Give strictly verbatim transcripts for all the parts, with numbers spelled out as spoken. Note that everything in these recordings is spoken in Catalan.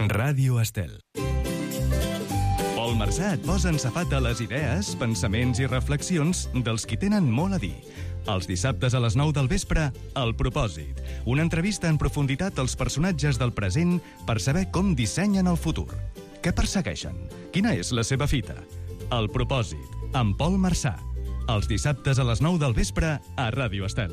Ràdio Estel. Pol Marsà et posa en safata les idees, pensaments i reflexions dels qui tenen molt a dir. Els dissabtes a les nou del vespre, El Propòsit. Una entrevista en profunditat als personatges del present per saber com dissenyen el futur. Què persegueixen? Quina és la seva fita? El Propòsit, amb Pol Marsà. Els dissabtes a les nou del vespre a Ràdio Estel.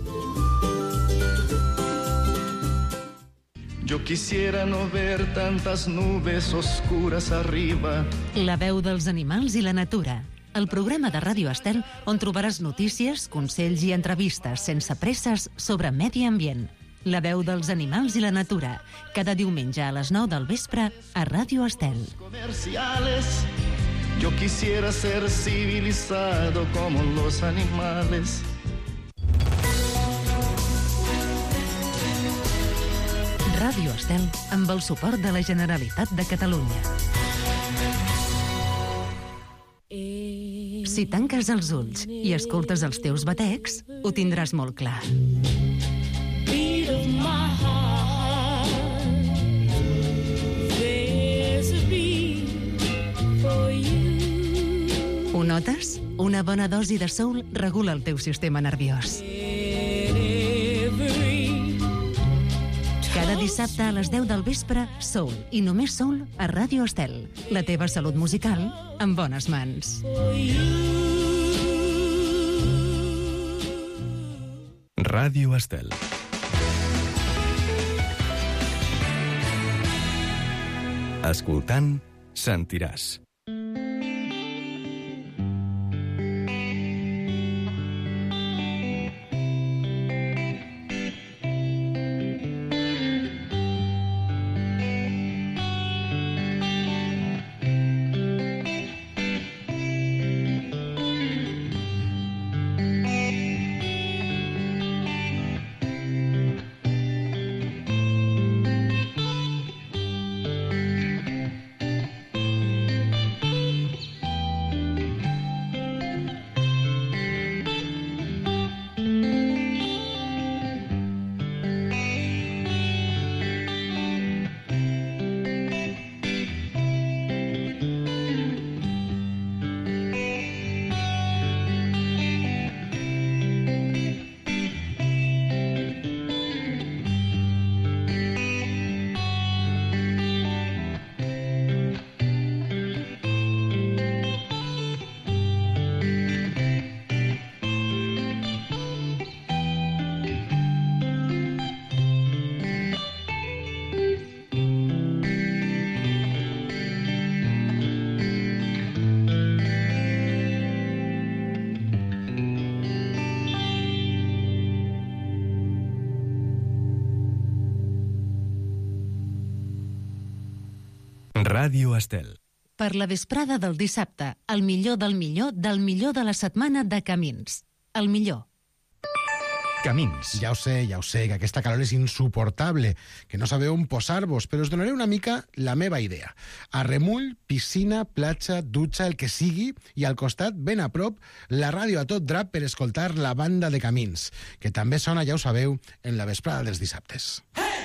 Yo quisiera no ver tantas nubes oscuras arriba. La veu dels animals i la natura. El programa de Ràdio Estel on trobaràs notícies, consells i entrevistes sense presses sobre medi ambient. La veu dels animals i la natura. Cada diumenge a les nou del vespre a Ràdio Estel. Comerciales. Yo quisiera ser civilizado como los animales. Ràdio Estel, amb el suport de la Generalitat de Catalunya. Si tanques els ulls i escoltes els teus batecs, ho tindràs molt clar. Ho notes? Una bona dosi de soul regula el teu sistema nerviós. Cada dissabte a les deu del vespre, Soul, i només Soul a Ràdio Estel. La teva salut musical en bones mans. Ràdio Estel. Escoltant, sentiràs. Ràdio Estel. Per la vesprada del dissabte, el millor del millor del millor de la setmana de Camins. El millor. Camins. Ja ho sé, ja ho sé, que aquesta calor és insuportable, que no sabeu on posar-vos, però us donaré una mica la meva idea. A remull, piscina, platja, dutxa, el que sigui, i al costat, ben a prop, la ràdio a tot drap per escoltar la banda de Camins, que també sona, ja ho sabeu, en la vesprada dels dissabtes.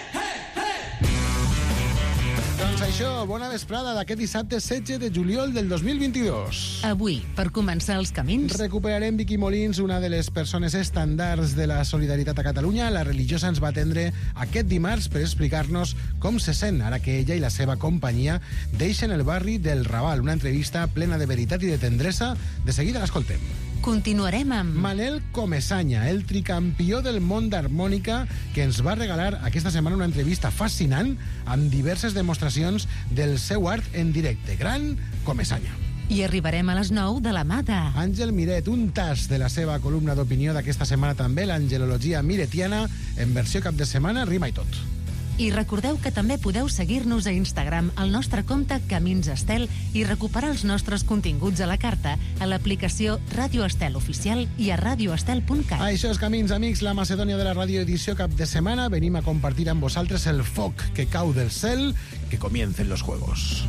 Doncs això, bona vesprada d'aquest dissabte setze de juliol del dos mil vint-i-dos. Avui, per començar els camins... Recuperarem Vicky Molins, una de les persones estandards de la solidaritat a Catalunya. La religiosa ens va atendre aquest dimarts per explicar-nos com se sent ara que ella i la seva companyia deixen el barri del Raval. Una entrevista plena de veritat i de tendresa. De seguida l'escoltem. Continuarem amb... Manel Comesaña, el tricampió del món d'harmònica, que ens va regalar aquesta setmana una entrevista fascinant amb diverses demostracions del seu art en directe. Gran Comesaña. I arribarem a les nou de la mà de... Àngel Miret, un tas de la seva columna d'opinió d'aquesta setmana també, l'angelologia miretiana, en versió cap de setmana, rima i tot. I recordeu que també podeu seguir-nos a Instagram al nostre compte Camins Estel i recuperar els nostres continguts a la carta a l'aplicació Ràdio Estel Oficial i a radioestel punt cat. Això és Camins, amics, la Macedònia de la ràdio edició cap de setmana. Venim a compartir amb vosaltres el foc que cau del cel, que comiencen los juegos.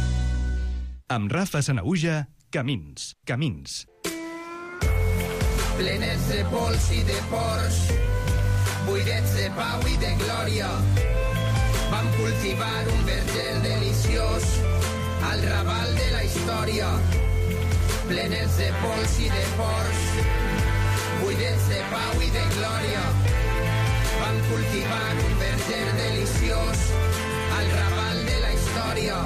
Amb Rafa Sanahuja, Camins, Camins. plenes de pols i de ports, buidets de pau i de glòria. Vam cultivar un verger deliciós al raval de la història, plenes de pols i de ports, buidets de pau i de glòria. Vam cultivar un verger deliciós al raval de la història.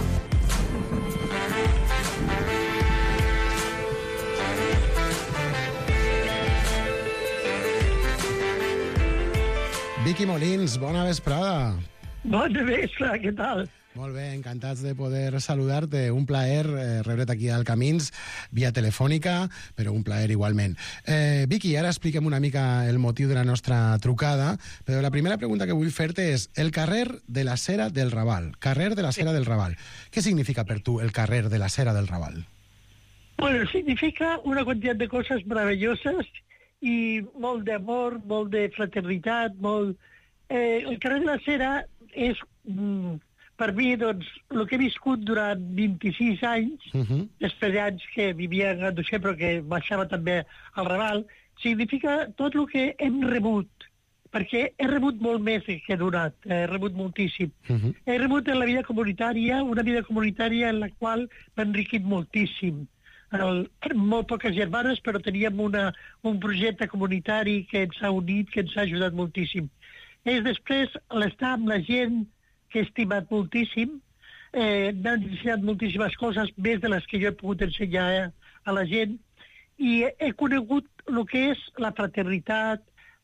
Vicky Molins, bona vesprada. Bona vesprada, què tal? Molt bé, encantats de poder saludar-te. Un plaer eh, rebre't aquí al Camins, via telefònica, però un plaer igualment. Eh, Vicky, ara expliquem una mica el motiu de la nostra trucada, però la primera pregunta que vull fer-te és el carrer de la Cera del Raval. Carrer de la Cera del Raval. Què significa per tu el carrer de la Cera del Raval? Bueno, significa una quantitat de coses meravelloses i molt d'amor, molt de fraternitat, molt... Eh, el carrer de la Cera és... Mm, per mi, doncs, el que he viscut durant vint-i-sis anys, uh-huh. després d'anys que vivia a Ganduixer, però que baixava també al Raval, significa tot el que hem rebut, perquè he rebut molt més que he donat, he rebut moltíssim. Uh-huh. He rebut en la vida comunitària, una vida comunitària en la qual m'ha enriquit moltíssim. El, molt poques germanes, però teníem una, un projecte comunitari que ens ha unit, que ens ha ajudat moltíssim. És després l'estar amb la gent que he estimat moltíssim, eh, m'ha ensenyat moltíssimes coses, més de les que jo he pogut ensenyar a la gent, i he, he conegut el que és la fraternitat,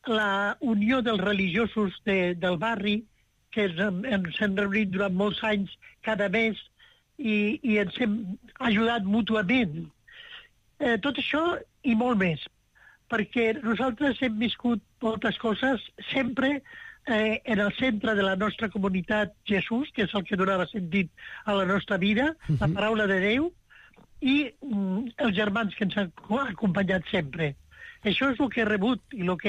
la unió dels religiosos de, del barri, que ens, ens hem reunit durant molts anys cada mes, i, i ens hem ajudat mútuament. Eh, tot això i molt més, perquè nosaltres hem viscut moltes coses sempre Eh, en el centre de la nostra comunitat Jesús, que és el que donava sentit a la nostra vida, uh-huh. la paraula de Déu, i mm, els germans que ens han acompanyat sempre. Això és el que he rebut i el que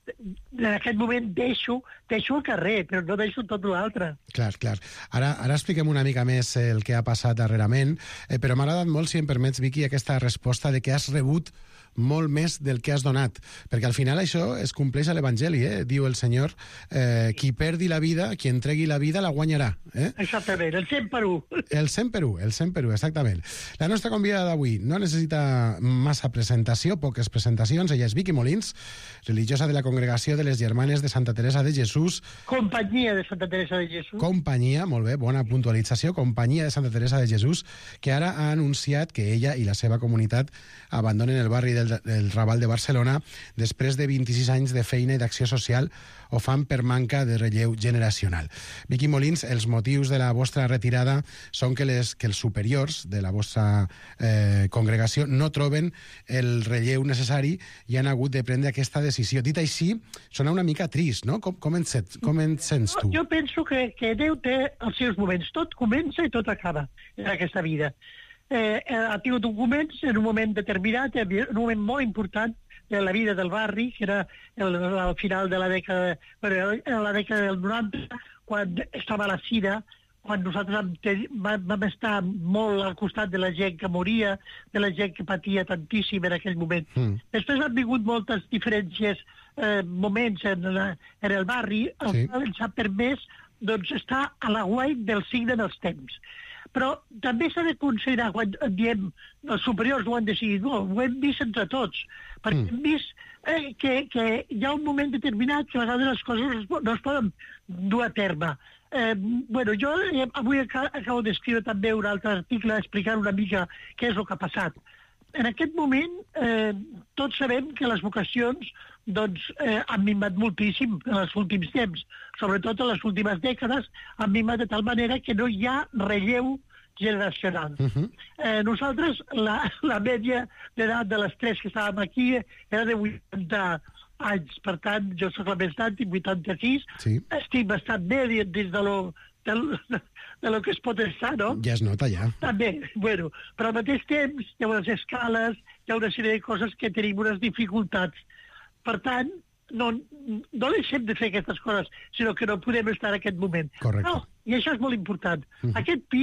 en aquest moment deixo, deixo al carrer, però no deixo tot l'altre. Clar, clar. Ara, ara expliquem una mica més el que ha passat darrerament, eh, però m'ha agradat molt, si em permets, Vicky, aquesta resposta de que has rebut molt més del que has donat, perquè al final això es compleix a l'Evangeli, eh? Diu el Senyor, eh, qui perdi la vida, qui entregui la vida, la guanyarà. Eh? Exactament, el cent per u. El cent per u, el cent per u, exactament. La nostra convidada d'avui no necessita massa presentació, poques presentacions. Ella és Vicky Molins, religiosa de la Congregació de les Germanes de Santa Teresa de Jesús. Companyia de Santa Teresa de Jesús. Companyia, molt bé, bona puntualització. Companyia de Santa Teresa de Jesús, que ara ha anunciat que ella i la seva comunitat abandonen el barri del, del Raval de Barcelona després de vint-i-sis anys de feina i d'acció social. Ho fan per manca de relleu generacional. Vicky Molins, els motius de la vostra retirada són que, les, que els superiors de la vostra eh, congregació no troben el relleu necessari i han hagut de prendre aquesta decisió. Dit així, sona una mica trist, no? Com, com, et, set, com et sents tu? Jo penso que, que Déu té els seus moments. Tot comença i tot acaba en aquesta vida. Eh, ha tingut un moment, en un moment determinat, en un moment molt important de la vida del barri, que era el, al final de la dècada, bueno, la dècada del noranta, quan estava la sida, quan nosaltres vam, vam estar molt al costat de la gent que moria, de la gent que patia tantíssim en aquell moment. Mm. Després han vingut moltes diferències, eh, moments en, la, en el barri, el sí. qual ens ha permès doncs, estar a l'aguait del signe dels temps. Però també s'ha de considerar, quan diem els superiors ho han decidit, no, ho hem vist entre tots, perquè mm. hem vist eh, que, que hi ha un moment determinat que a vegades les coses no es poden dur a terme. Eh, bueno, jo eh, avui acabo d'escriure també un altre article explicant una mica què és el que ha passat. En aquest moment, eh, tots sabem que les vocacions doncs, eh, han minvat moltíssim en els últims temps. Sobretot en les últimes dècades han minvat de tal manera que no hi ha relleu generacional. Uh-huh. eh, nosaltres, la, la media d'edat de les tres que estàvem aquí era de vuitanta anys. Per tant, jo soc la més gran, tinc vuitanta-sis. Sí. Estic bastant bé dins de lo... De, de lo que es pot estar, no? Ja es nota, ja. També, bueno, però al mateix temps hi ha unes escales, hi ha una sèrie de coses que tenim unes dificultats. Per tant, no, no deixem de fer aquestes coses, sinó que no podem estar en aquest moment. Correcte. No, i això és molt important. Uh-huh. Aquest pis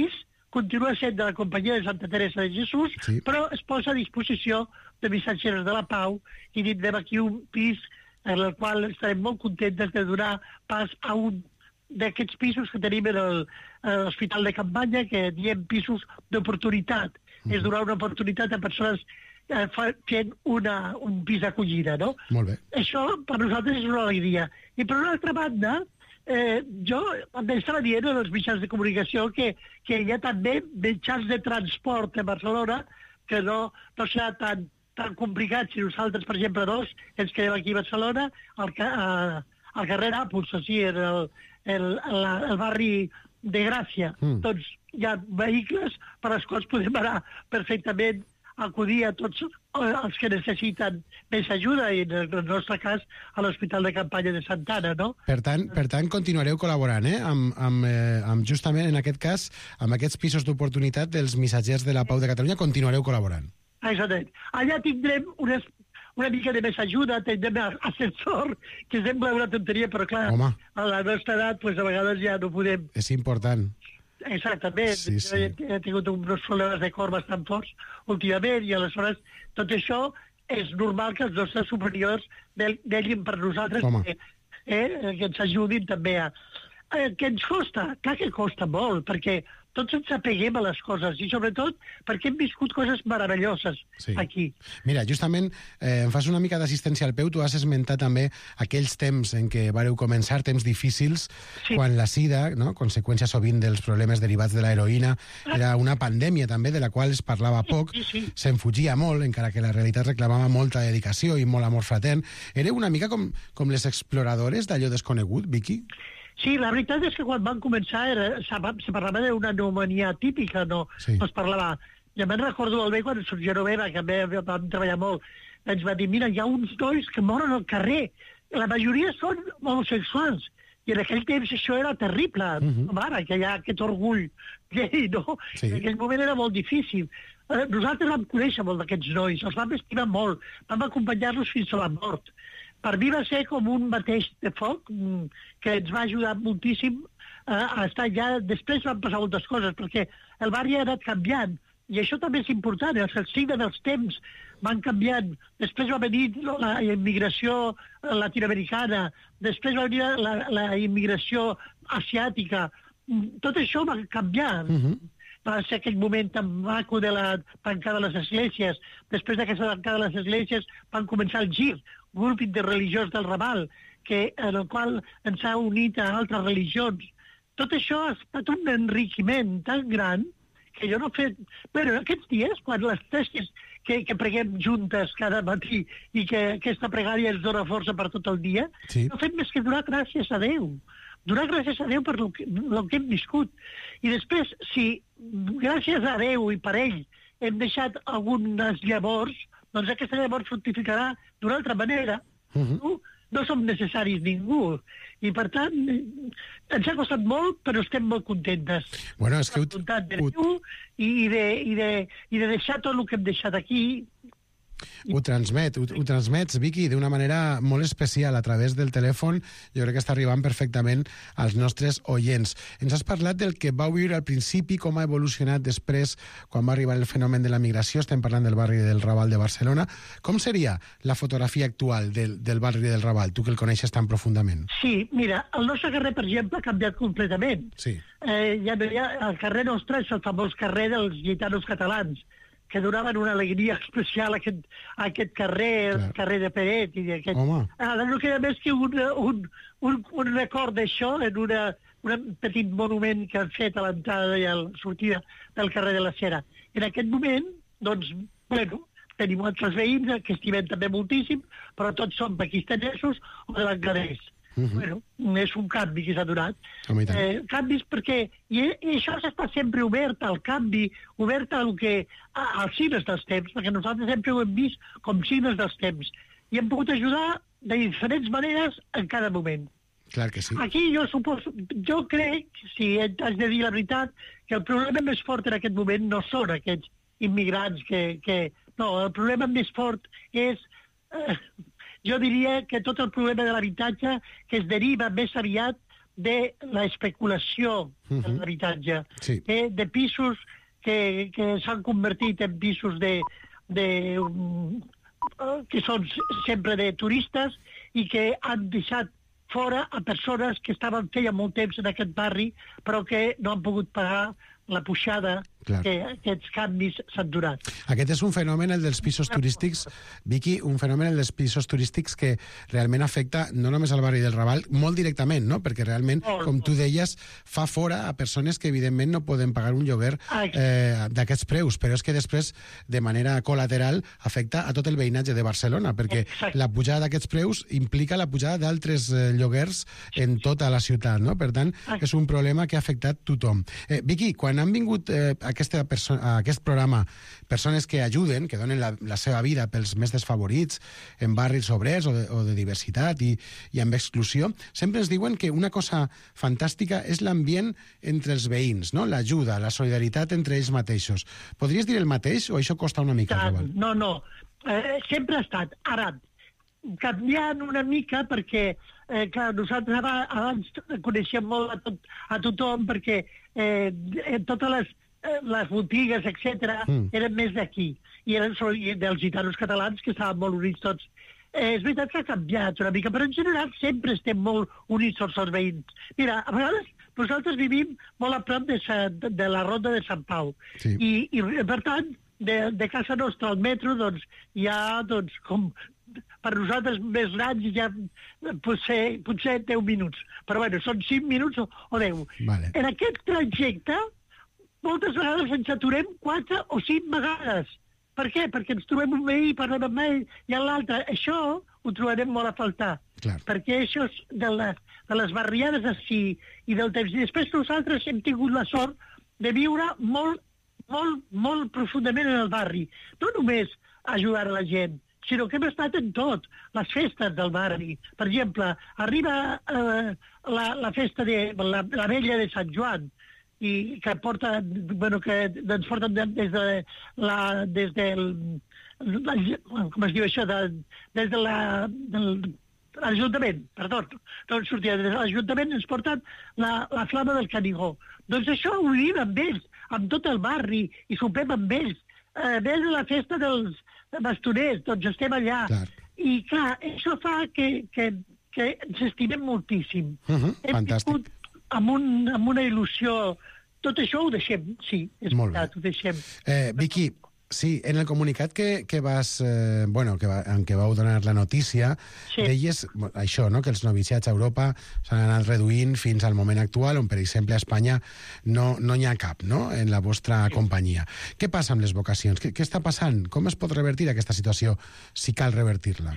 continua sent de la companyia de Santa Teresa de Jesús, sí. però es posa a disposició de Missatgeres de la Pau i tindrem aquí un pis en el qual estarem molt contentes de donar pas a un d'aquests pisos que tenim en l'Hospital de Campanya, que diem pisos d'oportunitat. Mm-hmm. És donar una oportunitat a persones eh, fent una, un pis d'acollida, no? Molt bé. Això per nosaltres és una alegria. I per una altra banda, eh, jo m'estava dient en els mitjans de comunicació que, que hi ha també mitjans de transport a Barcelona que no, no serà tan, tan complicat si nosaltres, per exemple, dos, ens quedem aquí a Barcelona, al, a, al carrer Nàpols, o sigui, en el, el, el, el barri de Gràcia. Mm. Doncs hi ha vehicles per als quals podem anar perfectament a acudir a tots els que necessiten més ajuda, i en el nostre cas a l'Hospital de Campanya de Santa Anna, no? Per tant, per tant continuareu col·laborant, eh? Amb, amb, eh, amb justament, en aquest cas, amb aquests pisos d'oportunitat dels Missatgers de la Pau de Catalunya, continuareu col·laborant. Exactament. Allà tindrem unes, una mica de més ajuda, tindrem ascensor, que sembla una tonteria, però clar, Home. a la nostra edat, pues, a vegades ja no podem... És important. Exactament. Sí, sí. He, he tingut uns problemes de cor bastant forts últimament, i aleshores tot això és normal que els nostres superiors vegin per nosaltres que, eh, que ens ajudin també a... Eh, què ens costa? Clar que costa molt, perquè tots ens apeguem a les coses, i sobretot perquè hem viscut coses meravelloses sí. aquí. Mira, justament eh, em fas una mica d'assistència al peu. Tu has esmentat també aquells temps en què vareu començar, temps difícils, sí. quan la sida, no? conseqüència sovint dels problemes derivats de l'heroïna, era una pandèmia també de la qual es parlava poc, sí, sí, sí. se'n fugia molt, encara que la realitat reclamava molta dedicació i molt amor fratern. Era una mica com, com les exploradores d'allò desconegut, Vicky? Sí, la veritat és que quan van començar era, se parlava d'una pneumònia típica, no? Sí. No es parlava... Ja me'n recordo molt bé quan el Genoveva, que també vam treballar molt, ens va dir, mira, hi ha uns nois que moren al carrer. La majoria són homosexuals. I en aquell temps això era terrible. Uh-huh. Mare, que hi ha aquest orgull gay, no? Sí. En aquell moment era molt difícil. Eh, nosaltres vam conèixer molt d'aquests nois, els vam estimar molt, vam acompanyar-los fins a la mort. Per mi va ser com un mateix de foc que ens va ajudar moltíssim a estar allà. Després van passar moltes coses, perquè el barri ha anat canviant, i això també és important, el signe dels temps van canviant. Després va venir la immigració latinoamericana, després va venir la, la immigració asiàtica. Tot això va canviar. Uh-huh. Va ser aquell moment tan maco de la tancada de les esglésies. Després d'aquesta tancada de les esglésies van començar el gir, un grup interreligiós del Raval, que, en el qual ens ha unit a altres religions. Tot això ha estat un enriquiment tan gran que jo no he fet... Bueno, aquests dies, quan les testes que, que preguem juntes cada matí i que aquesta pregària ens dona força per tot el dia, sí. no he fet més que donar gràcies a Déu. Donar gràcies a Déu per el que, el que hem viscut. I després, si gràcies a Déu i per ell hem deixat algunes llavors, doncs aquesta llavors fructificarà d'una altra manera. Uh-huh. no, no som necessaris ningú. I, per tant, ens ha costat molt, però estem molt contentes. Bueno, és que... De Déu, i, de, i, de, i de deixar tot el que hem deixat aquí... Ho transmet, ho, ho transmets, Vicky, d'una manera molt especial a través del telèfon. Jo crec que està arribant perfectament als nostres oients. Ens has parlat del que vau viure al principi, com ha evolucionat després, quan va arribar el fenomen de la migració. Estem parlant del barri del Raval de Barcelona. Com seria la fotografia actual del, del barri del Raval, tu que el coneixes tan profundament? Sí, mira, el nostre carrer, per exemple, ha canviat completament. Sí. Eh, ja no hi ha, el carrer nostre és el famós carrer dels gitanos catalans, que donaven una alegria especial a aquest, a aquest carrer, el carrer de Peret. I aquest... Ara no queda més que un, un, un, un record d'això en una, un petit monument que han fet a l'entrada i a la sortida del carrer de la Cera. En aquest moment, doncs, bueno, tenim altres veïns que estimem també moltíssim, però tots són pakistanesos o de Bangladesh. Uh-huh. Bueno, és un canvi que s'ha donat. Oh, eh, canvis perquè... I, i això està sempre obert al canvi, obert al que, a, als signes dels temps, perquè nosaltres sempre ho hem vist com signes dels temps. I hem pogut ajudar de diferents maneres en cada moment. Clar que sí. Aquí jo suposo... Jo crec, si has de dir la veritat, que el problema més fort en aquest moment no són aquests immigrants que... que no, el problema més fort és... Eh, jo diria que tot el problema de l'habitatge que es deriva més aviat de l'especulació Uh-huh. de l'habitatge, Sí. eh, de pisos que, que s'han convertit en pisos de, de um, eh, que són sempre de turistes i que han deixat fora a persones que estaven feia molt temps en aquest barri però que no han pogut pagar la pujada Clar. que aquests canvis s'han donat. Aquest és un fenomen, el dels pisos turístics, Vicky, un fenomen, el dels pisos turístics que realment afecta no només al barri del Raval, molt directament, no? Perquè realment, Molt, com tu molt. deies, fa fora a persones que evidentment no poden pagar un lloguer Ah, eh, d'aquests preus, però és que després, de manera col·lateral, afecta a tot el veïnatge de Barcelona, perquè Exacte. la pujada d'aquests preus implica la pujada d'altres eh, lloguers en tota la ciutat, no? Per tant, Ah. és un problema que ha afectat tothom. Eh, Vicky, quan han vingut eh, aquesta perso- a aquest programa persones que ajuden, que donen la, la seva vida pels més desfavorits en barris obrers o de, o de diversitat i, i amb exclusió, sempre ens diuen que una cosa fantàstica és l'ambient entre els veïns, no? L'ajuda, la solidaritat entre ells mateixos. Podries dir el mateix o això costa una mica? Tant, Raval? no, no. Eh, sempre ha estat. Ara, canviant una mica perquè, eh, clar, nosaltres aba- abans coneixíem molt a, tot, a tothom perquè eh, en totes les, eh, les botigues, etcètera, Mm. eren més d'aquí. I eren so- i dels gitanos catalans que estaven molt units tots. Eh, és veritat que ha canviat una mica, però en general sempre estem molt units tots els veïns. Mira, a vegades nosaltres vivim molt a prop de, Sa, de, de la Ronda de Sant Pau. Sí. I, i per tant, de, de casa nostra al metro, doncs, hi ha, doncs, com per nosaltres més grans ja potser, potser deu minuts. Però bueno, són cinc minuts o, o deu. Vale. En aquest trajecte, moltes vegades ens aturem quatre o cinc vegades. Per què? Perquè ens trobem un veí, parlem amb ell i amb l'altre. Això ho trobarem molt a faltar. Clar. Perquè això és de les, de les barriades així i del temps. I després nosaltres hem tingut la sort de viure molt, molt, molt profundament en el barri. No només ajudar a la gent, sinó que hem estat en tot. Les festes del barri. Per exemple, arriba eh, la, la festa de la, la vella de Sant Joan, i que porta, bueno, que ens porten de, des de la, des del, la, com es diu això, de, des de la, del, l'Ajuntament, perdó, no ens sortia, des de l'Ajuntament ens porten la, la flama del Canigó. Doncs això ho vivim amb ells, amb tot el barri, i sopem amb ells. Eh, ve la festa dels bastoners, doncs estem allà. Clar. I clar, això fa que, que, que ens estimem moltíssim. Uh-huh, Hem fantàstic. viscut amb, un, amb una il·lusió. Tot això ho deixem, sí, és Molt bé. veritat, ho deixem. Eh, Vicky, sí, en el comunicat que, que vas, eh, bueno, que va, en què vau donar la notícia, Sí. deies bueno, això, no?, que els noviciats a Europa s'han anat reduint fins al moment actual, on, per exemple, a Espanya no no n'hi ha cap, no?, en la vostra sí. companyia. Què passa amb les vocacions? Què, què està passant? Com es pot revertir aquesta situació, si cal revertir-la?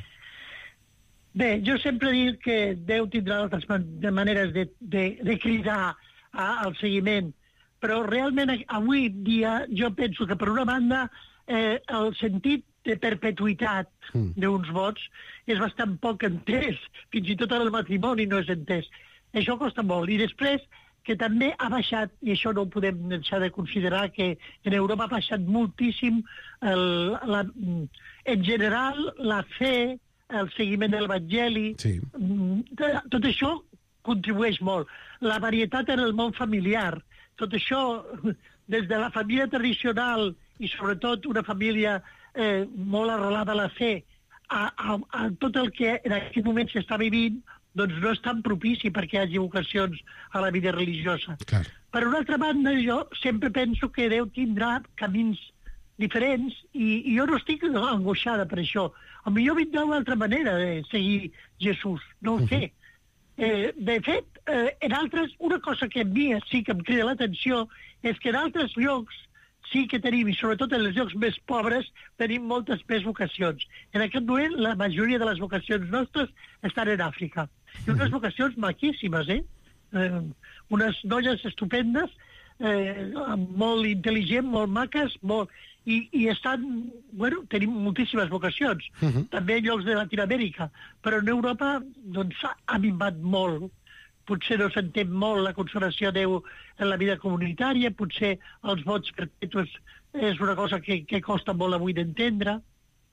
Bé, jo sempre dic que Déu tindrà altres man de maneres de, de, de cridar a, al seguiment, però realment avui dia jo penso que per una banda eh, el sentit de perpetuïtat Mm. d'uns vots és bastant poc entès, fins i tot en el matrimoni no és entès. Això costa molt. I després que també ha baixat, i això no ho podem deixar de considerar, que en Europa ha baixat moltíssim el, la, en general la fe, el seguiment de l'Evangeli, Sí. tot això contribueix molt. La varietat en el món familiar, tot això, des de la família tradicional i sobretot una família eh, molt arrelada a la fe, a, a, a tot el que en aquest moment s'està vivint, doncs no és tan propici perquè hi hagi vocacions a la vida religiosa. Clar. Per una altra banda, jo sempre penso que Déu tindrà camins diferents i, i jo no estic angoixada per això. A millor vindrà una altra manera de seguir Jesús, no ho sé. Eh, de fet, eh, en altres, una cosa que a mi sí que em crida l'atenció és que en altres llocs sí que tenim, i sobretot en els llocs més pobres, tenim moltes més vocacions. En aquest moment, la majoria de les vocacions nostres estan en Àfrica. I unes vocacions maquíssimes, eh? eh unes noies estupendes, eh, molt intel·ligents, molt maques, molt... I, i estan, bueno, tenim moltíssimes vocacions, Uh-huh. també en llocs de Latinoamèrica, però en Europa doncs, ha, ha minvat molt. Potser no s'entén molt la consagració a Déu en la vida comunitària, potser els vots perpetus és una cosa que, que costa molt avui d'entendre.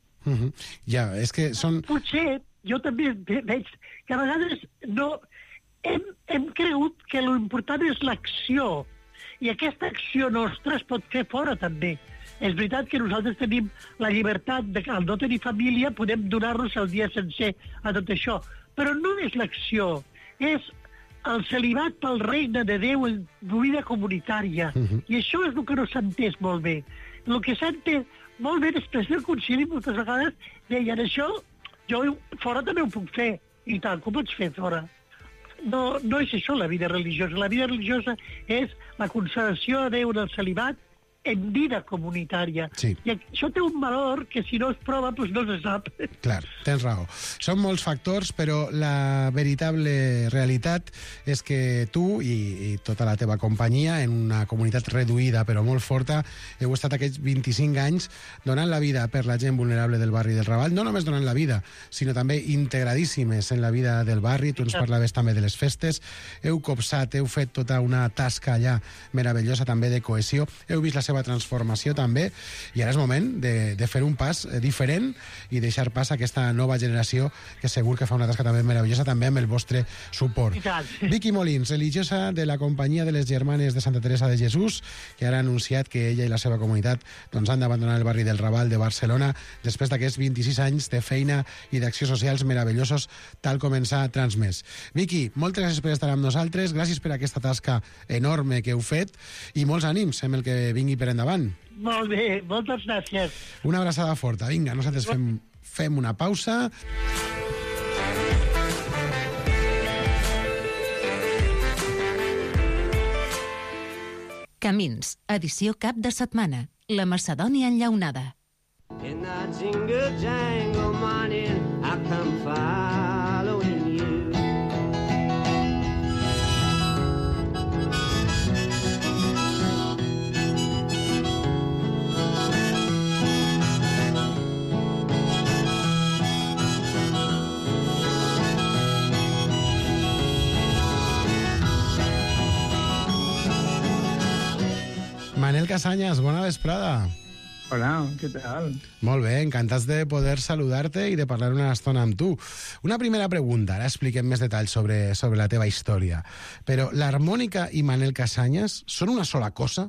Uh-huh. Ja, és que són... Potser, jo també ve- veig que a vegades no... hem, hem cregut que l'important és l'acció, i aquesta acció nostra es pot fer fora també. És veritat que nosaltres tenim la llibertat de que al no tenir família podem donar-nos el dia sencer a tot això, però no és l'acció, és el celibat pel regne de Déu en vida comunitària. Uh-huh. I això és el que no s'ha entès molt bé. El que s'ha entès molt bé després del concili moltes vegades deien això, jo fora també ho puc fer. I tant, com pots fer fora? No, no és això la vida religiosa. La vida religiosa és la consagració a Déu del celibat en vida comunitària. Sí. I això té un valor que si no es prova doncs no se sap. Clar, tens raó. Són molts factors, però la veritable realitat és que tu i, i tota la teva companyia, en una comunitat reduïda però molt forta, heu estat aquests vint-i-cinc anys donant la vida per la gent vulnerable del barri del Raval, no només donant la vida, sinó també integradíssimes en la vida del barri. Tu ens parlaves també de les festes. Heu copsat, heu fet tota una tasca allà meravellosa també de cohesió. Heu vist la seva transformació també, i ara és moment de, de fer un pas diferent i deixar pas a aquesta nova generació que segur que fa una tasca també meravellosa, també amb el vostre suport. Vicky Molins, religiosa de la Companyia de les Germanes de Santa Teresa de Jesús, que ara ha anunciat que ella i la seva comunitat doncs, han d'abandonar el barri del Raval de Barcelona després d'aquests vint-i-sis anys de feina i d'accions socials meravellosos, tal com ens ha transmès. Vicky, moltes gràcies per estar amb nosaltres, gràcies per aquesta tasca enorme que heu fet i molts ànims amb el que vingui per endavant. Molt bé, moltes gràcies. Una abraçada forta. Vinga, nosaltres fem, fem una pausa. Camins, edició cap de setmana. La Macedònia enllaunada. In the jingle jangle morning, I come following you. Manel Casañas, bona vesprada. Hola, què tal? Molt bé, encantats de poder saludar-te i de parlar una estona amb tu. Una primera pregunta, ara expliquem més detalls sobre, sobre la teva història. Però l'harmònica i Manel Casañas són una sola cosa?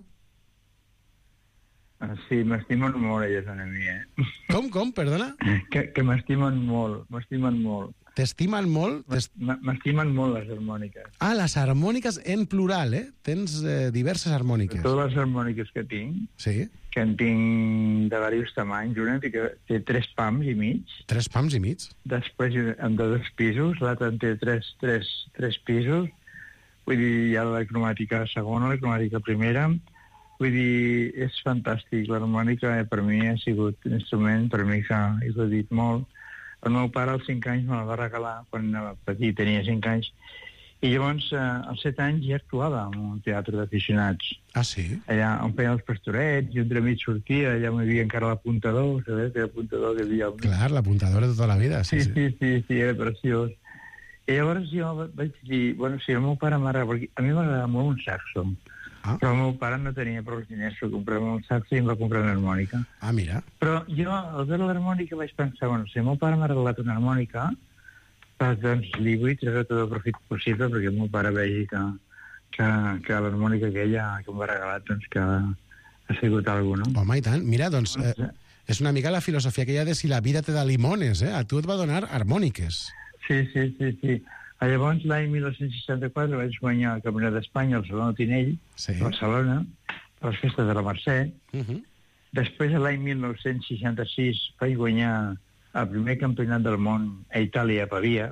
Sí, m'estimen molt elles a mi, eh? Com, com, perdona? Que, que m'estimen molt, m'estimen molt. T'estimen molt? M'estimen molt les harmòniques. Ah, les harmòniques en plural, eh? Tens eh, diverses harmòniques. Totes les harmòniques que tinc, sí, que en tinc de diversos tamanys, una té, té tres pams i mig. Tres pams i mig? Després en de dos pisos, l'altre en té tres, tres, tres pisos. Vull dir, hi ha la cromàtica segona, la cromàtica primera. Vull dir, és fantàstic. L'harmònica eh, per mi ha sigut un instrument, per mi que he gaudit molt. El meu pare als cinc anys me la va regalar quan era petit, tenia cinc anys, i llavors eh, als set anys ja actuava en un teatre d'aficionats. Ah, sí? Allà on feien els pastorets, i un mig sortia, allà on hi havia encara l'apuntador, sabeu? Que l'apuntador que havia... Clar, l'apuntador de tota la vida, sí, sí. Sí, sí, sí, sí, era preciós. I llavors jo vaig dir, bueno, si el meu pare m'agrada, perquè a mi m'agrada molt un saxo. Ah. Però el meu pare no tenia prou diners per comprar-me un saxo i em va comprar una harmònica. Ah, mira. Però jo, al veure l'harmònica, vaig pensar, bueno, si el meu pare m'ha regalat una harmònica, doncs li vull treure tot el profit possible perquè el meu pare vegi que, que, que l'harmònica aquella que em va regalar, doncs que ha sigut alguna cosa, no? Home, i tant. Mira, doncs, eh, és una mica la filosofia que hi ha de si la vida te da limones, eh? A tu et va donar harmòniques. Sí, sí, sí, sí. Llavors, l'any dinou seixanta-quatre vaig guanyar el Campionat d'Espanya al Saló de Tinell, sí, a Barcelona, a les festes de la Mercè. Uh-huh. Després, l'any dinou seixanta-sis, vaig guanyar el primer Campionat del món a Itàlia, a Pavia,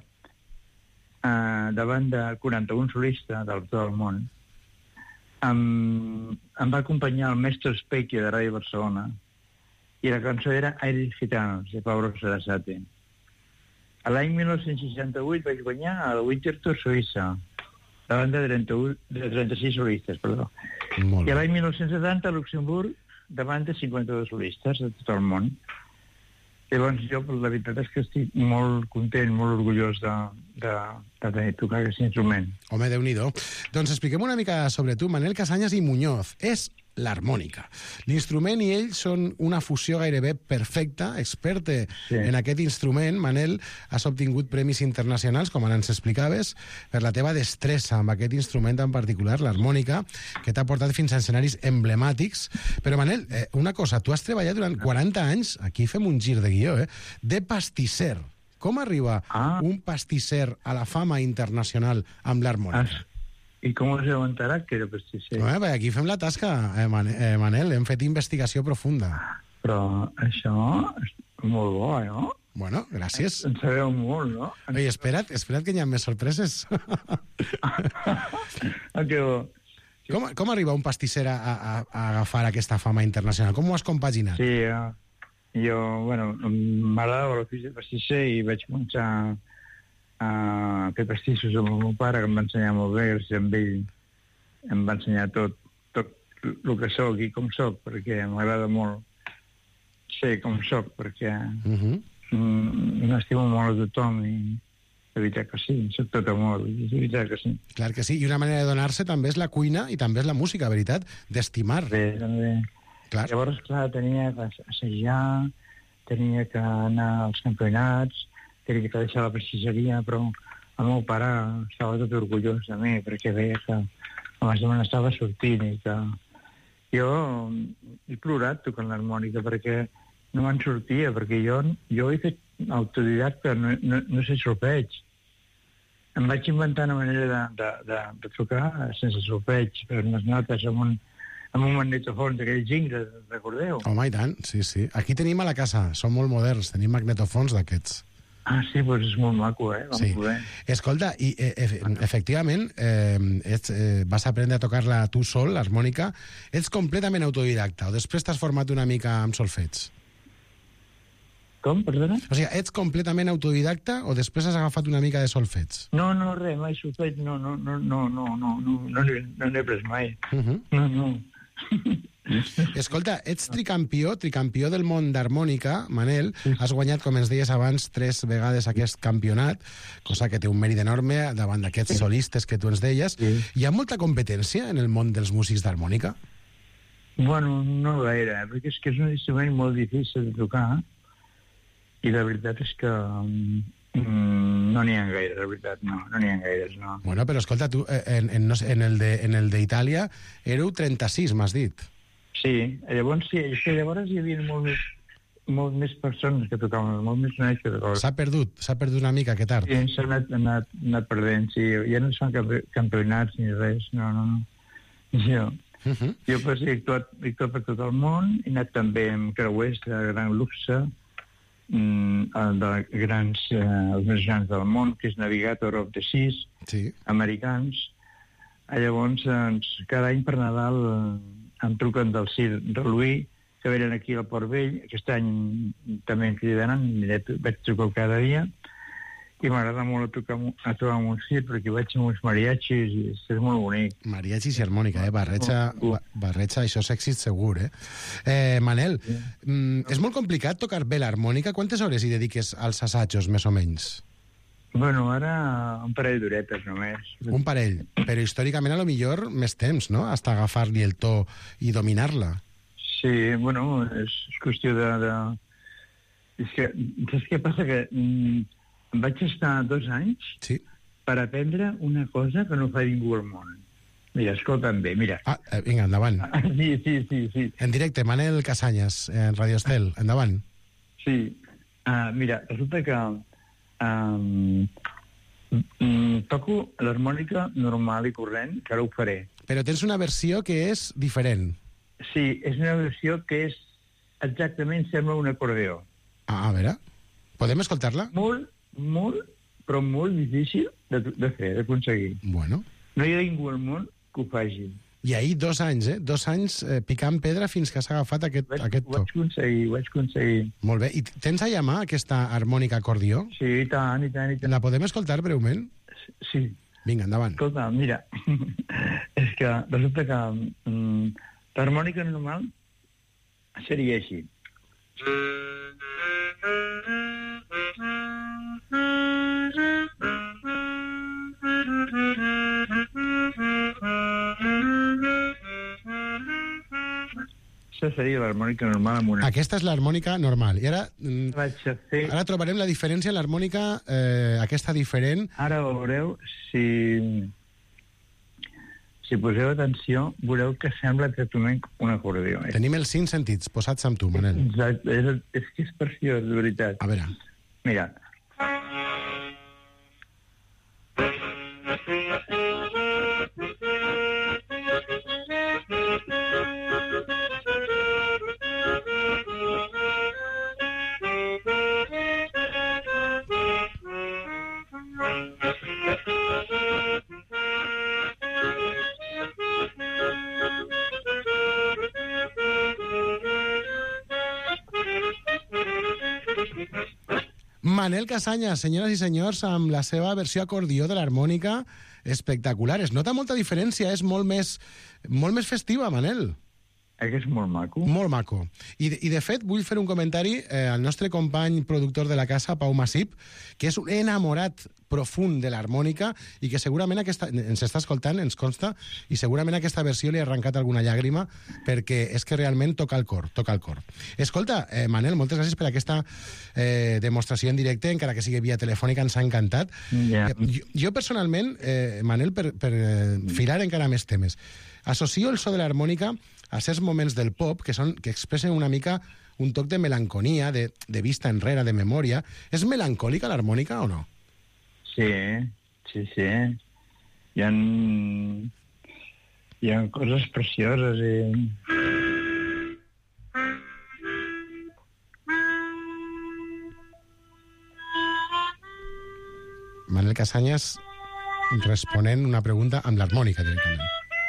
eh, davant de quaranta-un solistes del tot el món. Em, em va acompanyar el mestre Specchia de Ràdio Barcelona i la cançó era Aires Gitanos, de Pablo Sarasate. A l'any dinou seixanta-vuit vaig guanyar el Winterthur Suïssa, davant de, trenta-u, de trenta-sis solistes, perdó. I a l'any dinou setanta a Luxemburg, davant de cinquanta-dos solistes de tot el món. Llavors jo, la veritat és que estic molt content, molt orgullós de, de, de tenir tocat aquest instrument. Home, Déu-n'hi-do. Doncs expliquem una mica sobre tu, Manel Casañas i Muñoz. És l'harmònica. L'instrument i ell són una fusió gairebé perfecta. Experte sí. en aquest instrument, Manel, has obtingut premis internacionals, com ara ens explicaves, per la teva destressa amb aquest instrument en particular, l'harmònica, que t'ha portat fins a escenaris emblemàtics. Però, Manel, eh, una cosa, tu has treballat durant quaranta anys, aquí fem un gir de guió, eh, de pastisser. Com arriba ah. un pastisser a la fama internacional amb l'harmònica? Ah. I com us heu enterat que era pastisser? Bueno, aquí fem la tasca, eh, Manel, hem fet investigació profunda. Però això és molt bo, no? Bueno, gràcies. En sabeu molt, no? Ei, espera't, espera't que hi ha més sorpreses. Okay, com, com arriba un pastisser a, a, a agafar aquesta fama internacional? Com ho has compaginat? Sí, jo, jo bueno, m'agradava l'ofici de pastisser i vaig començar a fer pastissos amb el meu pare, que em va ensenyar molt bé, gràcies a ell em va ensenyar tot, tot el que soc i com soc, perquè m'agrada molt ser com soc, perquè uh-huh. m'estimo molt a tothom i de veritat que sí, soc tot amor, de veritat que sí. Clar que sí, i una manera de donar-se també és la cuina i també és la música, veritat, d'estimar. Bé, també. Clar. Llavors, clar, tenia que assajar, tenia que anar als campionats, tenia que deixar la pastisseria, però el meu pare estava tot orgullós de mi, perquè veia que abans de me n'estava sortint i que jo he plorat tocant l'harmònica perquè no me'n sortia, perquè jo, jo he fet autodidacta, no, no, no sé solfeig. Em vaig inventar una manera de, de, de, de tocar sense solfeig, per unes notes amb un, amb un magnetofon d'aquells ingres, recordeu? Home, i tant, sí, sí. Aquí tenim a la casa, som molt moderns, tenim magnetofons d'aquests. Ah, sí, doncs és molt maco, eh? Vam sí. poder. Escolta, i e, efectivament eh, ets, eh, vas aprendre a tocar-la tu sol, l'harmònica. Ets completament autodidacta o després t'has format una mica amb solfeig? Com, perdona? O sigui, ets completament autodidacta o després has agafat una mica de solfeig? No, no, res, mai solfeig, no, no, no, no, no, no, no, no n'he no n'he pres mai. Uh-huh. No, no. Escolta, ets tricampió, tricampió del món d'harmònica, Manel. Has guanyat, com ens deies abans, tres vegades aquest campionat, cosa que té un mèrit enorme davant d'aquests solistes que tu ens deies. Sí. Hi ha molta competència en el món dels músics d'harmònica? Bueno, no gaire, eh? Perquè és que és un instrument molt difícil de tocar i la veritat és que mm, no n'hi ha gaire, la veritat, no, no n'hi ha gaires, no. Bueno, però escolta, tu en, en, no sé, en el de, en el d'Itàlia éreu trenta-sis, m'has dit. Sí, llavors sí, és que llavors hi havia molt més, molt més persones que tocaven, molt més nois que tocaven. S'ha perdut, s'ha perdut una mica aquest art. Sí, s'ha anat, anat, anat perdent, sí, ja no es fan campionats ni res, no, no, no. Jo, uh-huh. jo pues, he, actuat, he actuat per tot el món, he anat també amb creuers de gran luxe, de grans, eh, els més grans del món, que és Navigator of the Seas, sí. americans. Llavors, doncs, cada any per Nadal em truquen del Circ de Louis, que venen aquí al Port Vell. Aquest any també em criden, vaig trucar cada dia, i m'agrada molt a tocar, a tocar amb un circ, perquè vaig amb uns mariachis i és molt bonic. Mariachis i harmònica, eh? Barreja, barreja, això és èxit segur, eh? eh Manel, sí. mm, és molt complicat tocar bé l'harmònica? Quantes hores hi dediques als assajos, més o menys? Bueno, ara un parell d'horetes només. Un parell, però històricament a lo millor més temps, no?, hasta agafar-li el to i dominar-la. Sí, bueno, és, és qüestió de... de... És que, saps què passa? Que mm, vaig estar dos anys sí. per aprendre una cosa que no fa ningú al món. Mira, escolta'm bé, mira. Ah, eh, vinga, endavant. Sí, sí, sí, sí. En directe, Manel Casanyes, en Radio Estel, endavant. Sí, uh, mira, resulta que Um, mm, toco l'harmònica normal i corrent, que ara ho faré. Però tens una versió que és diferent. Sí, és una versió que és exactament sembla un acordeó. Ah, a veure, podem escoltar-la? Molt, molt, però molt difícil de, de fer, d'aconseguir. Bueno. No hi ha ningú al món que ho faci. I ahir dos anys, eh? Dos anys eh, picant pedra fins que s'ha agafat aquest, vaig, aquest to. Ho vaig aconseguir, ho vaig aconseguir. Molt bé. I tens allà mà aquesta harmònica acordió? Sí, i tant, i tant, i tant. La podem escoltar breument? Sí. Vinga, endavant. Escolta, mira, és que resulta que mm, l'harmònica normal seria així. aquesta seria l'harmònica normal amb una... Aquesta és l'harmònica normal. I ara, Vaig a fer... ara trobarem la diferència en l'harmònica, eh, aquesta diferent. Ara veureu, si... Si poseu atenció, veureu que sembla exactament un acordió. Eh? Tenim els cinc sentits posats amb tu, Manel. Exacte, és, és que és preciós, de veritat. A veure. Mira. Manel Casañas, senyores i senyors, amb la seva versió acordió de l'harmònica espectacular. Es nota molta diferència, és molt més, molt més festiva, Manel. Eh, que és molt maco. Molt maco. I, i de fet, vull fer un comentari eh, al nostre company productor de la casa, Pau Massip, que és un enamorat profund de l'harmònica i que segurament aquesta, ens està escoltant, ens consta, i segurament aquesta versió li ha arrencat alguna llàgrima perquè és que realment toca el cor, toca el cor. Escolta, eh, Manel, moltes gràcies per aquesta eh, demostració en directe, encara que sigui via telefònica, ens ha encantat. Yeah. Eh, jo, jo personalment, eh, Manel, per, per eh, filar encara més temes, associo el so de l'harmònica a certs moments del pop que, són, que expressen una mica un toc de melanconia, de, de vista enrere, de memòria. És melancòlica l'harmònica o no? Sí, sí, sí. Hi ha, hi ha coses precioses i... Manel Casañas responent una pregunta amb l'harmònica directament.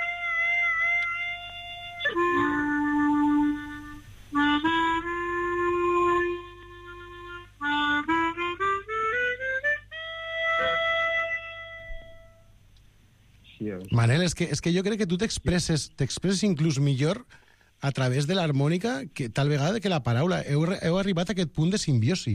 Manel, és que, és que jo crec que tu t'expresses t'expresses inclús millor a través de l'harmònica que tal vegada que la paraula. Heu, heu arribat a aquest punt de simbiosi.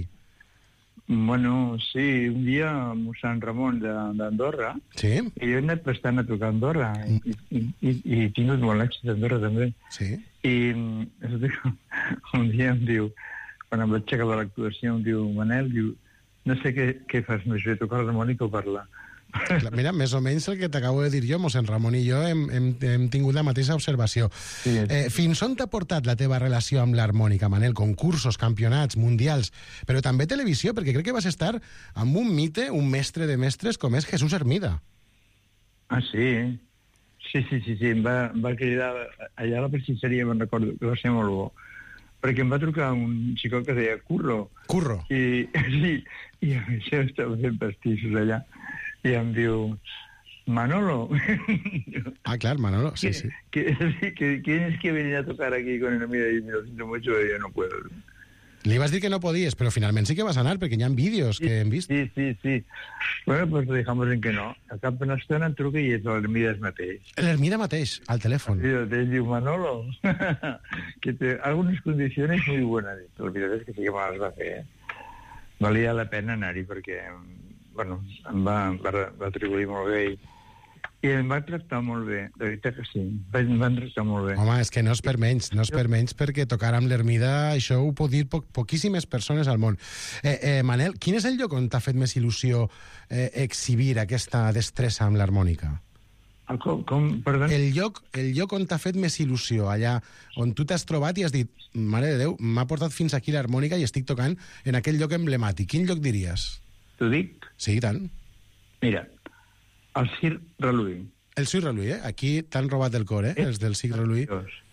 Bueno, sí, un dia a Sant Ramon d'Andorra, sí? I jo he anat bastant a tocar a Andorra, i, i, i, i he tingut molt èxit a Andorra també. Sí? I un dia em diu, quan em vaig aixecar de l'actuació, em diu, Manel, diu, no sé què, què fas més bé, tocar l'harmònica o parlar. Mira, més o menys el que t'acabo de dir jo, mossèn Ramon i jo hem, hem, hem tingut la mateixa observació. Sí, eh, fins on t'ha portat la teva relació amb l'harmònica, Manel? Concursos, campionats, mundials, però també televisió, perquè crec que vas estar amb un mite, un mestre de mestres com és Jesús Hermida. Ah, sí? Sí, sí, sí, sí. Em va, em va cridar allà a la pastisseria, me'n recordo, que va ser molt bo, perquè em va trucar un xicot que es deia Curro. Curro? I, sí, i això estava fent pastissos allà. I em diu, Manolo. Ah, clar, Manolo, sí, sí. ¿Quién es que venía a tocar aquí con el amigo? Y me lo siento mucho, yo no puedo. Li vas dir que no podies, però finalment sí que vas anar, perquè hi ha vídeos que hem vist. Sí, sí, sí. Bueno, pues dejamos en que no. A cap d'una estona em truca i és l'Hermida mateix. L'Hermida mateix, al telèfon. Sí, te diu, Manolo, que té algunes condicions muy buenas. La veritat és que sí que me les va fer, eh? Valia la pena anar-hi perquè... bueno, em va, va, va atribuir molt bé i, i em va tractar molt bé, de veritat que sí, em van tractar molt bé. Home, és que no és per menys, no és per menys perquè tocar amb l'Hermida, això ho pot dir po poquíssimes persones al món. Eh, eh, Manel, quin és el lloc on t'ha fet més il·lusió eh, exhibir aquesta destressa amb l'harmònica? Com, com, perdó? El lloc, el lloc on t'ha fet més il·lusió, allà on tu t'has trobat i has dit, mare de Déu, m'ha portat fins aquí l'harmònica i estic tocant en aquell lloc emblemàtic. Quin lloc diries? T'ho dic? Sí, i tant. Mira, el Circ Reluí. El Circ Reluí, eh? Aquí t'han robat el cor, eh? És els del Circ Reluí.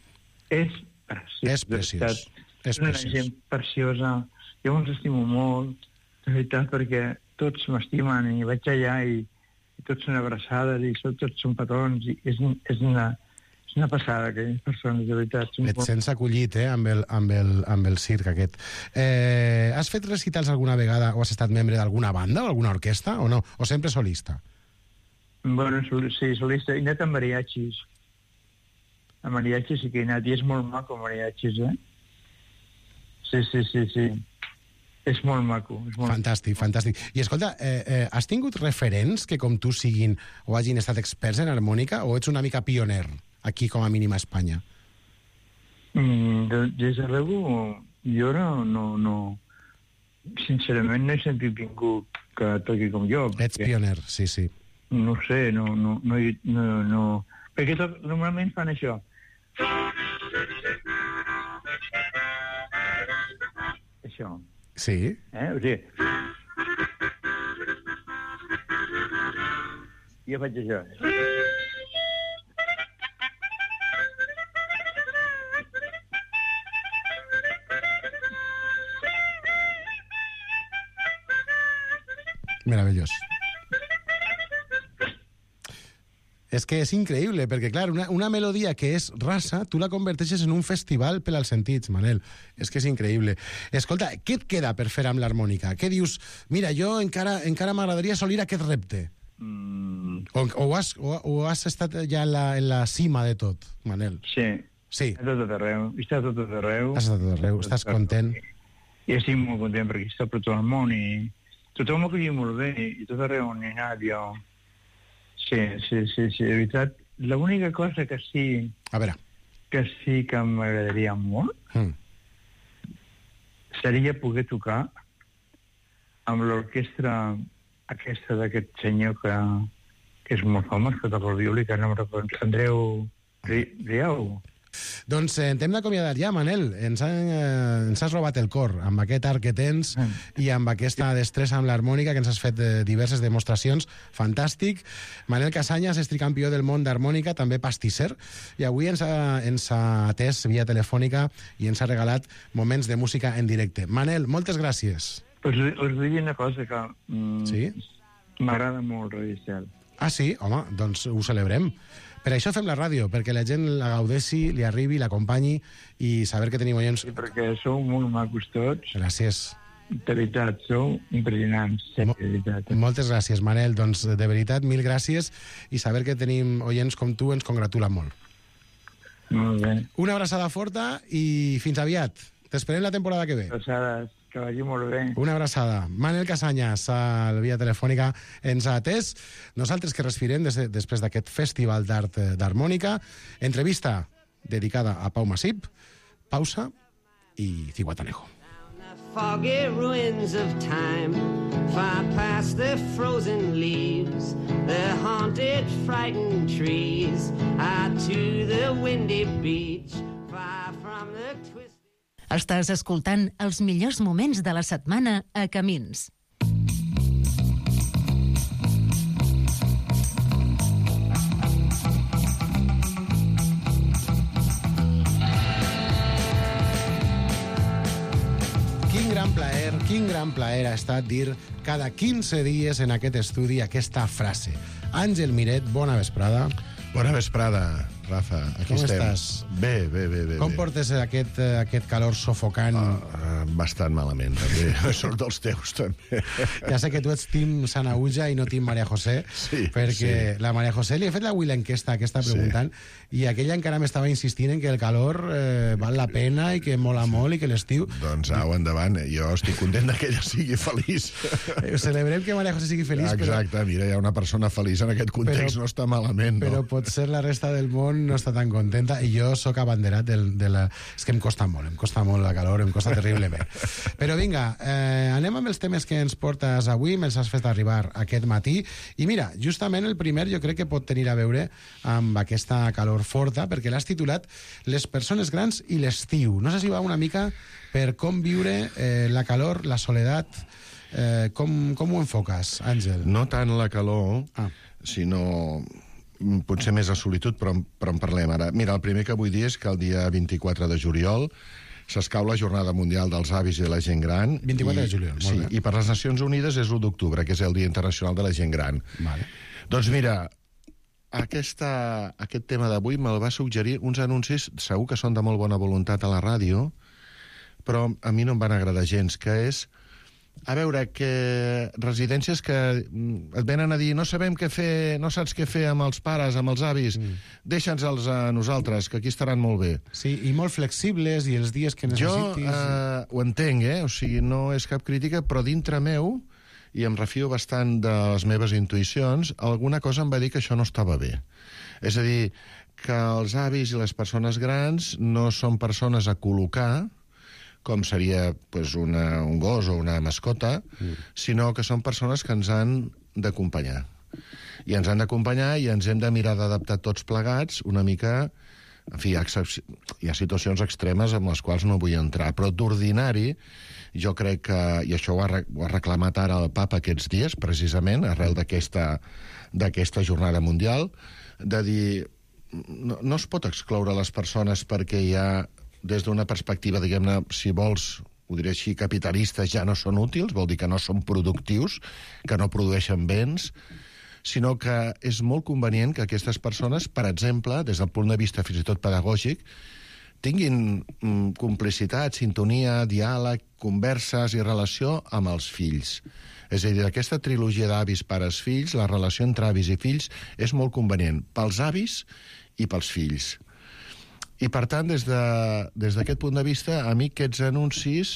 És preciós. És preciós. És una gent preciosa. Jo me'ls estimo molt, de veritat, perquè tots m'estimen i vaig allà i, i tots són abraçades i tots són patrons i és, és una... És una passada, aquelles persones, de veritat. Et sents acollit, eh, amb el, amb el, amb el circ aquest. Eh, has fet recitals alguna vegada o has estat membre d'alguna banda o alguna orquestra o no? O sempre solista? Bueno, sí, solista. He anat a mariachis. A mariachis sí que he anat. I és molt maco, mariachis, eh? Sí, sí, sí, sí. És molt maco. És molt fantàstic, maco. Fantàstic. I escolta, eh, eh, has tingut referents que com tu siguin o hagin estat experts en harmònica o ets una mica pioner aquí com a mínim a Espanya? Mm, de, des de l'Ego, jo no, no, no... Sincerament no he sentit ningú que toqui com jo. Ets perquè, pioner, sí, sí. No sé, no... no, no, no, no perquè to, normalment fan això. Això. Sí? Eh? O sigui... Jo faig això. Meravellós. És que és increïble, perquè, clar, una, una melodia que és rasa, tu la converteixes en un festival per als sentits, Manel. És que és increïble. Escolta, què et queda per fer amb l'harmònica? Què dius? Mira, jo encara, encara m'agradaria assolir aquest repte. Mm. O, o, has, o, o has estat ja en la, en la cima de tot, Manel? Sí. Sí. A tot arreu. Està a tot arreu. Has estat a tot arreu. Estàs content? I estic molt content perquè està per tot el món i tothom m'ho acollit molt bé i tot arreu on he anat jo... Sí, sí, sí, sí, de veritat. L'única cosa que sí... A veure. Que sí que m'agradaria molt mm. seria poder tocar amb l'orquestra aquesta d'aquest senyor que, que és molt famós, que toca el violí, que no em recordo, Andreu Riau. Doncs eh, t'hem d'acomiadar ja, Manel. Ens, ha, eh, ens has robat el cor amb aquest art que tens mm. i amb aquesta destressa amb l'harmònica que ens has fet eh, diverses demostracions. Fantàstic. Manel Casanyes és tricampió del món d'harmònica, també pastisser, i avui ens ha, ens ha atès via telefònica i ens ha regalat moments de música en directe. Manel, moltes gràcies. Us, us vull dir una cosa que mm, sí? M'agrada molt Radio Estel. Ah, sí? Home, doncs ho celebrem. Per això fem la ràdio, perquè la gent la gaudeixi, li arribi, l'acompanyi i saber que tenim oients... Sí, perquè sou molt macos tots. Gràcies. De veritat, sou impressionants. Sí, Mo de veritat. Moltes gràcies, Manel. Doncs, de veritat, mil gràcies i saber que tenim oients com tu ens congratula molt. Molt bé. Una abraçada forta i fins aviat. T'esperem la temporada que ve. Abraçades. Que vagi molt bé. Una abraçada. Manel Casanyes, a la via telefònica, ens ha atès. Nosaltres que respirem des de, després d'aquest festival d'art d'harmònica. Entrevista dedicada a Pau Masip. Pausa i Zihuatanejo. Foggy ruins of time, far past the frozen leaves, the haunted, frightened trees, out to the windy beach, far from the twist. Estàs escoltant els millors moments de la setmana a Camins. Quin gran plaer, quin gran plaer ha estat dir cada quinze dies en aquest estudi aquesta frase. Àngel Miret, bona vesprada. Bona vesprada, Rafa. Aquí Com estem. estàs? Bé, bé, bé. bé Com bé. portes aquest, aquest calor sofocant? Uh, bastant malament, també. Sóc dels teus, també. Ja sé que tu ets team Sanauja i no team Maria José, sí, perquè sí. la Maria José li he fet avui l'enquesta aquesta preguntant, sí. i aquella encara m'estava insistint en que el calor eh, val la pena i que mola sí. molt i que l'estiu... Doncs au, endavant. Jo estic content que ella sigui feliç. Celebrem que Maria José sigui feliç, Exacte, però... mira, hi ha una persona feliç en aquest context, però, no està malament, no? Però potser la resta del món no està tan contenta i jo sóc abanderat del, de la... És que em costa molt, em costa molt la calor, em costa terriblement. Però vinga, eh, anem amb els temes que ens portes avui, me'ls has fet arribar aquest matí, i mira, justament el primer jo crec que pot tenir a veure amb aquesta calor forta, perquè l'has titulat Les persones grans i l'estiu. No sé si va una mica per com viure eh, la calor, la soledat, eh, com, com ho enfoques, Àngel? No tant la calor, ah. sinó... potser més a solitud, però, però en parlem ara. Mira, el primer que vull dir és que el dia vint-i-quatre de juliol s'escau la Jornada Mundial dels Avis i de la Gent Gran. vint-i-quatre i, de juliol, molt sí, bé. I per les Nacions Unides és l'u d'octubre, que és el Dia Internacional de la Gent Gran. Vale. Doncs mira, aquesta, aquest tema d'avui me'l va suggerir uns anuncis, segur que són de molt bona voluntat a la ràdio, però a mi no em van agradar gens, que és... A veure, que residències que et venen a dir no sabem què fer, no saps què fer amb els pares, amb els avis, mm. deixa'ns-els a nosaltres, que aquí estaran molt bé. Sí, i molt flexibles, i els dies que necessitis... Jo eh, ho entenc, eh? O sigui, no és cap crítica, però dintre meu, i em refio bastant de les meves intuïcions, alguna cosa em va dir que això no estava bé. És a dir, que els avis i les persones grans no són persones a col·locar, com seria pues, una, un gos o una mascota, mm. sinó que són persones que ens han d'acompanyar. I ens han d'acompanyar i ens hem de mirar d'adaptar tots plegats una mica... En fi, hi ha, hi ha situacions extremes amb les quals no vull entrar, però d'ordinari jo crec que, i això ho ha, ho ha reclamat ara el papa aquests dies, precisament, arrel d'aquesta d'aquesta jornada mundial, de dir, no, no es pot excloure les persones perquè hi ha, des d'una perspectiva, diguem-ne, si vols, ho diré així, capitalistes ja no són útils, vol dir que no són productius, que no produeixen béns, sinó que és molt convenient que aquestes persones, per exemple, des del punt de vista fins i tot pedagògic, tinguin mm, complicitat, sintonia, diàleg, converses i relació amb els fills. És a dir, aquesta trilogia d'avis, pares, fills, la relació entre avis i fills és molt convenient pels avis i pels fills. I, per tant, des de, des d'aquest punt de vista, a mi aquests anuncis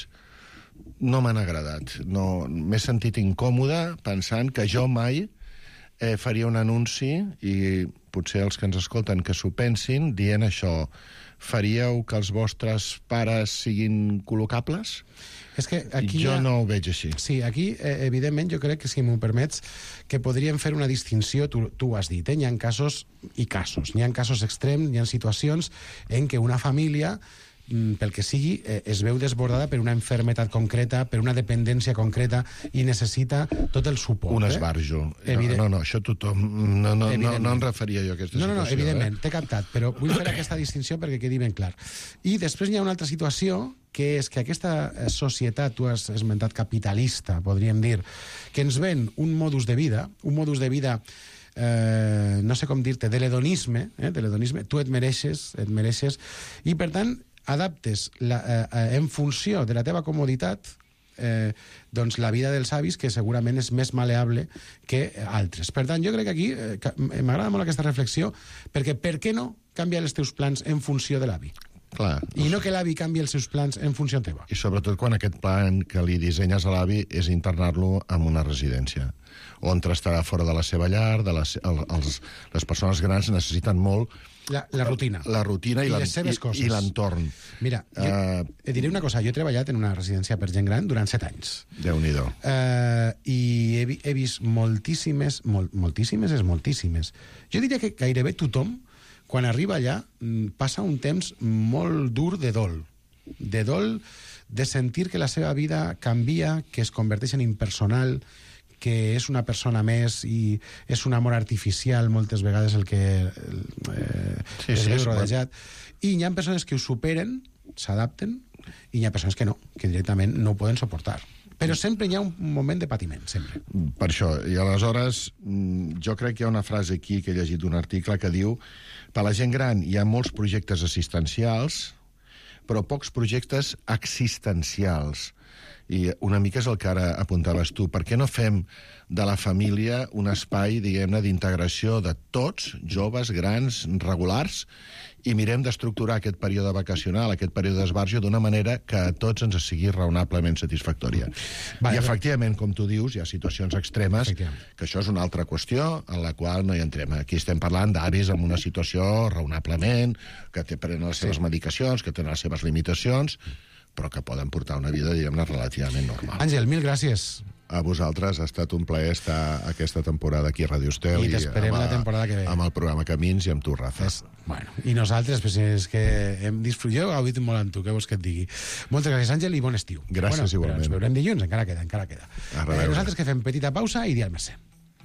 no m'han agradat. No, m'he sentit incòmode pensant que jo mai eh, faria un anunci, i potser els que ens escolten que s'ho pensin, dient això, faríeu que els vostres pares siguin col·locables? És que aquí jo ha... no ho veig així. Sí, aquí, eh, evidentment, jo crec que, si m'ho permets, que podríem fer una distinció, tu, tu ho has dit, eh? Hi ha casos i casos. Hi ha casos extrems, hi ha situacions en què una família, pel que sigui, eh, es veu desbordada per una enfermetat concreta, per una dependència concreta, i necessita tot el suport. Un esbarjo. Eh? Evident... No, no, això tothom... No, no, no, no em referia jo a aquesta no, no, no, situació. evidentment, eh? t'he captat, però vull fer aquesta distinció perquè quedi ben clar. I després hi ha una altra situació, que és que aquesta societat, tu has esmentat capitalista, podríem dir, que ens ven un modus de vida, un modus de vida... Eh, no sé com dir-te, de l'hedonisme, eh, de l'hedonisme, tu et mereixes, et mereixes, i per tant adaptes la, eh, en funció de la teva comoditat eh, doncs la vida dels avis, que segurament és més maleable que altres. Per tant, jo crec que aquí eh, m'agrada molt aquesta reflexió, perquè per què no canviar els teus plans en funció de l'avi? Clar, I no que l'avi canvi els seus plans en funció teva. I sobretot quan aquest plan que li dissenyes a l'avi és internar-lo en una residència, on estarà fora de la seva llar, de les, el, els, les persones grans necessiten molt la, la rutina. La rutina i, I les seves coses. I l'entorn. Mira, jo uh, et diré una cosa, jo he treballat en una residència per gent gran durant set anys. Déu-n'hi-do. Uh, I he, he vist moltíssimes, molt, moltíssimes és moltíssimes. Jo diria que gairebé tothom, quan arriba allà, passa un temps molt dur de dol. De dol, de sentir que la seva vida canvia, que es converteix en impersonal, que és una persona més i és un amor artificial moltes vegades el que eh, sí, es sí, veu és rodejat. I hi ha persones que ho superen, s'adapten, i hi ha persones que no, que directament no ho poden suportar. Però sempre hi ha un moment de patiment, sempre. Per això, i aleshores jo crec que hi ha una frase aquí que he llegit d'un article que diu: per a la gent gran hi ha molts projectes assistencials, però pocs projectes existencials. I una mica és el que ara apuntaves tu. Per què no fem de la família un espai, diguem-ne, d'integració de tots, joves, grans, regulars, i mirem d'estructurar aquest període vacacional, aquest període d'esbarjo, d'una manera que a tots ens sigui raonablement satisfactòria. Va, I, efectivament, com tu dius, hi ha situacions extremes, que això és una altra qüestió en la qual no hi entrem. Aquí estem parlant d'avis en una situació raonablement, que prenen les seves sí. medicacions, que tenen les seves limitacions, però que poden portar una vida, diguem-ne, relativament normal. Àngel, mil gràcies. A vosaltres ha estat un plaer estar aquesta temporada aquí a Ràdio Estel. I t'esperem la temporada que ve. Amb el programa Camins i amb tu, Rafa. És, bueno, i nosaltres, pues, és que hem disfrutat, jo ho he dit molt amb tu, què vols que et digui. Moltes gràcies, Àngel, i bon estiu. Gràcies, bueno, igualment. Ens veurem dilluns, encara queda, encara queda. Eh, nosaltres que fem petita pausa i dia al Mercè.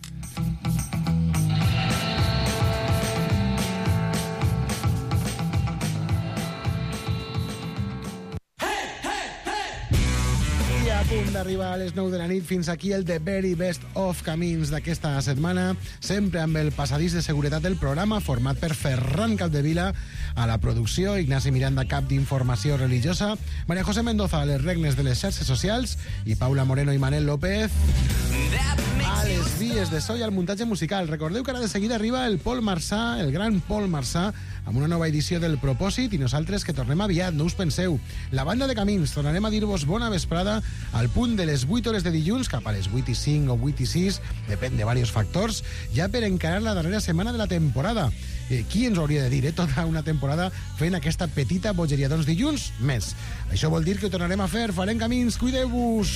A punt d'arribar a les nou de la nit. Fins aquí el The Very Best of Camins d'aquesta setmana, sempre amb el passadís de seguretat del programa, format per Ferran Capdevila a la producció, Ignasi Miranda, cap d'informació religiosa, María José Mendoza a les regnes de les xarxes socials i Paula Moreno i Manel López a les vies de so i al muntatge musical. Recordeu que ara de seguida arriba el Pol Marsà, el gran Pol Marsà, amb una nova edició del Propòsit i nosaltres que tornem aviat, no us penseu. La banda de Camins, tornarem a dir-vos bona vesprada al punt de les vuit hores de dilluns, cap a les vuit i cinc o vuit i sis, depèn de diversos factors, ja per encarar la darrera setmana de la temporada. Eh, qui ens ho hauria de dir, eh? Tota una temporada fent aquesta petita bogeria. Doncs dilluns, més. Això vol dir que ho tornarem a fer, farem Camins, cuideu-vos!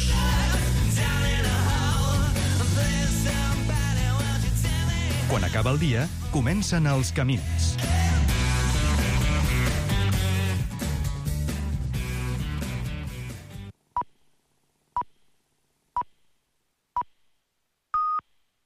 Quan acaba el dia, comencen els camins.